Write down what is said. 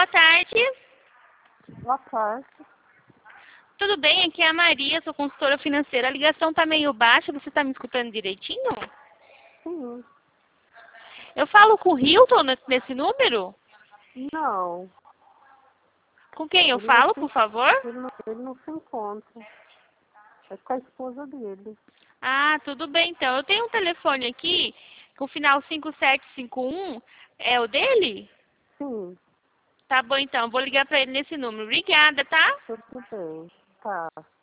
boa tarde. Boa tarde. Tudo bem? Aqui é a Maria, sou consultora financeira. A ligação tá meio baixa, você tá me escutando direitinho? Sim. Eu falo com o Hilton nesse número? Não. Com quem eu Ele não falo, se, por favor? ele não se encontra. É com a esposa dele. Ah, tudo bem então. Eu tenho um telefone aqui, com o final 5751. É o dele? Sim, Tá bom então, vou ligar pra ele nesse número. Obrigada, tá? tudo bem. Tá.